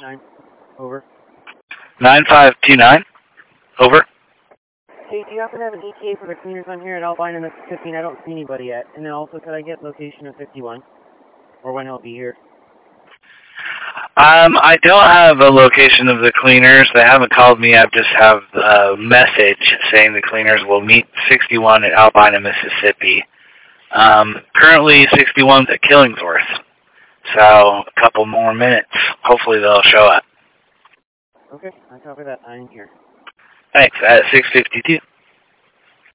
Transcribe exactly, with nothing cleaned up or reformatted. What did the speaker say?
nine. Over. nine five two nine. Over. Hey, do you happen to have an E T A for the cleaners on here at Albina and fifteen? I don't see anybody yet. And then also, could I get location of fifty-one? Or when he'll be here? Um, I don't have a location of the cleaners. They haven't called me. I just have a message saying the cleaners will meet sixty-one at Albina, Mississippi. Um, currently, sixty-one's at Killingsworth. So, a couple more minutes. Hopefully they'll show up. Okay, I copy that. I'm here. Thanks. At six fifty-two.